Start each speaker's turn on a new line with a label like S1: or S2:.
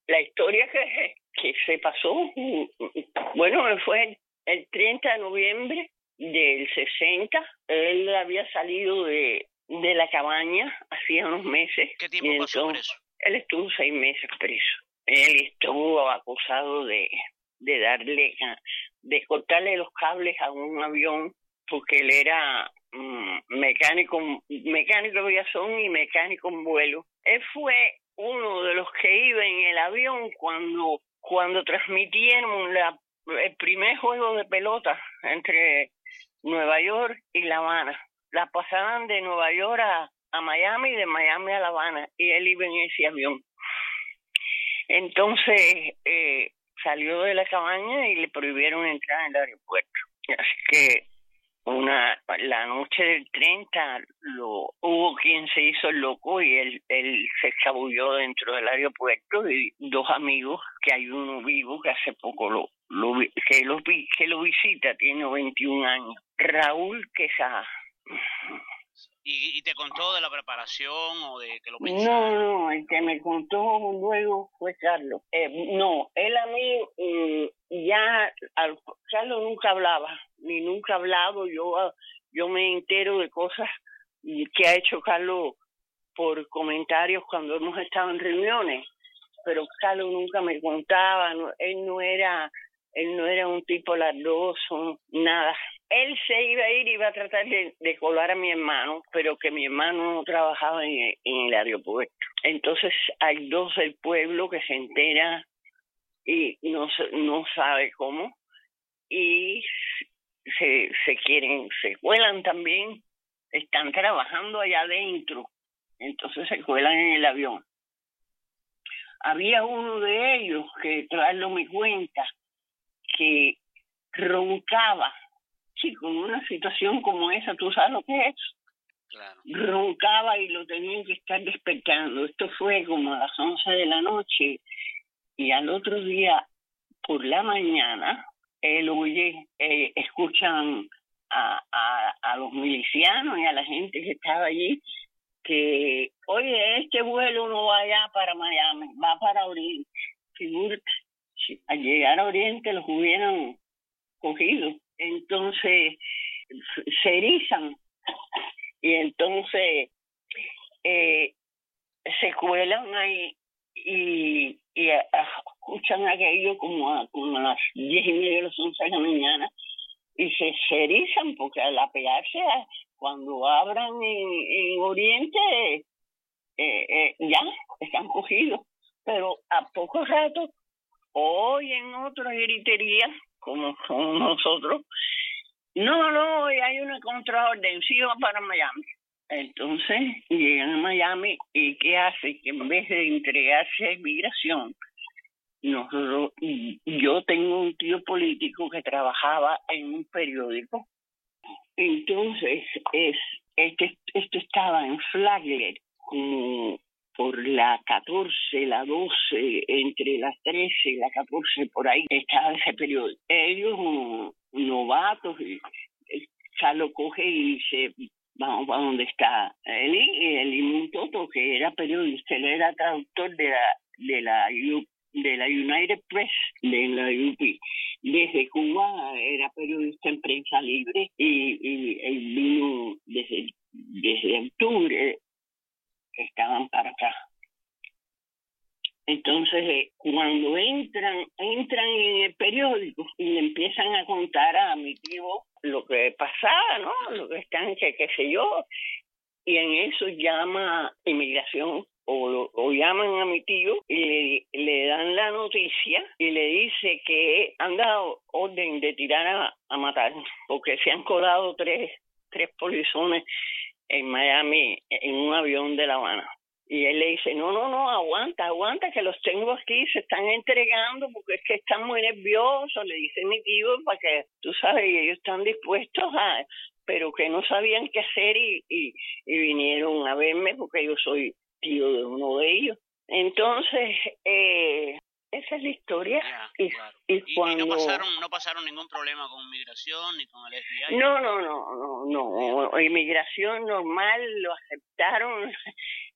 S1: la historia que se pasó, bueno, fue el 30 de noviembre del 60. Él había salido de la cabaña hacía unos meses.
S2: ¿Qué tiempo pasó preso?
S1: Él estuvo 6 meses preso. Él estuvo acusado de cortarle los cables a un avión, porque él era mecánico de aviación y mecánico en vuelo. Él fue uno de los que iba en el avión cuando transmitieron el primer juego de pelota entre Nueva York y La Habana. La pasaban de Nueva York a Miami y de Miami a La Habana, y él iba en ese avión. Entonces salió de la cabaña y le prohibieron entrar en el aeropuerto. Así que la noche del 30 hubo quien se hizo el loco y él se escabulló dentro del aeropuerto, y 2 amigos, que hay uno vivo que hace poco que lo visita, tiene 21 años, Raúl Quesada.
S2: ¿Y te contó de la preparación o de que lo pensaba?
S1: No, el que me contó luego fue Carlos. Él a mí Carlos nunca hablaba, ni nunca ha hablado. Yo me entero de cosas que ha hecho Carlos por comentarios cuando hemos estado en reuniones, pero Carlos nunca me contaba. Él no era un tipo lardoso, nada. Él se iba a tratar de colar a mi hermano, pero que mi hermano no trabajaba en el aeropuerto. Entonces hay 2 del pueblo que se enteran y no sabe cómo, y se cuelan también, están trabajando allá adentro, entonces se cuelan en el avión. Había uno de ellos que Carlos me cuenta que roncaba. Sí, con una situación como esa, ¿tú sabes lo que es?
S2: Claro.
S1: Roncaba y lo tenían que estar despertando. Esto fue como a las 11 de la noche, y al otro día, por la mañana, escuchan a los milicianos y a la gente que estaba allí que, oye, este vuelo no va allá para Miami, va para Oriente. Figúrate, si al llegar a Oriente los hubieran cogido. Entonces se erizan y entonces se cuelan ahí y escuchan aquello como a las 10:30, las 11 de la mañana, y se erizan porque al apearse cuando abran en Oriente ya están cogidos. Pero a poco rato oyen otra gritería como nosotros. No, hay una contraorden, sí va para Miami. Entonces llegan a Miami, y ¿qué hace? Que en vez de entregarse a inmigración, yo tengo un tío político que trabajaba en un periódico. Entonces esto estaba en Flagler, como por la 14, la 12, entre las 13 y la 14, por ahí estaba ese periódico. Ellos, novatos, Carlos coge y dice, vamos para donde está el Toto, que era periodista. Él era traductor de la United Press, de la UP. Desde Cuba era periodista en Prensa Libre, y vino desde octubre, estaban para acá. Entonces, cuando entran en el periódico y le empiezan a contar a mi tío lo que pasaba, ¿no? Lo que están, qué sé yo, y en eso llama inmigración o llaman a mi tío y le dan la noticia y le dice que han dado orden de tirar a matar, porque se han colado tres polizones en Miami en un avión de La Habana. Y él le dice, no, aguanta, que los tengo aquí, se están entregando porque es que están muy nerviosos, le dice mi tío, para que, tú sabes, ellos están dispuestos pero que no sabían qué hacer y vinieron a verme porque yo soy tío de uno de ellos. Entonces, esa es la historia.
S2: Yeah, claro. ¿Y
S1: cuando...
S2: no pasaron ningún problema con inmigración ni con el FBI?
S1: No. Inmigración normal, lo aceptaron.